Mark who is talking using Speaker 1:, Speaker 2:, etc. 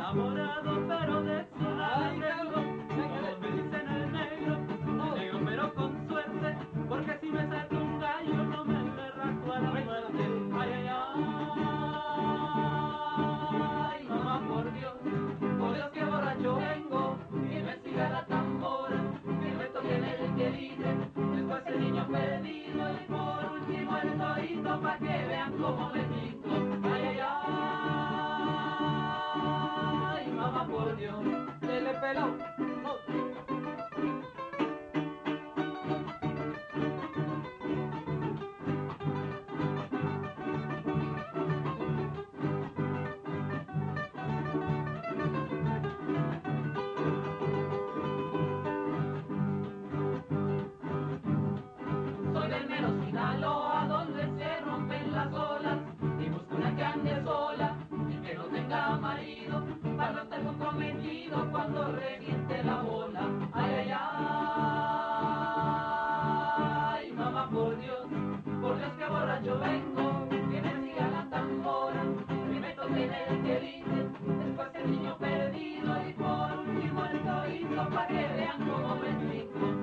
Speaker 1: enamorado pero de su arreglo, como me dicen el negro pero con suerte, porque si me saca un gallo no me le rasco a la muerte. Ay, ay, ay, mamá, por Dios que borracho vengo, que me siga la tambora, que me toquen el quelite, después el niño perdido y por último el torito pa' que vean cómo me pinto. Ay, ay, ay, mamá, por Dios, se le peló. No. Soy del mero Sinaloa, donde se rompen las olas, y busco una que ande sola y que no tenga marido, para no estar comprometido cuando reviente la bola. Ay, ay, ay, mamá, por Dios que borracho vengo, que me siga la tambora, que me toquen el quelite, después el niño perdido y por último el torito, para que vean cómo me explico.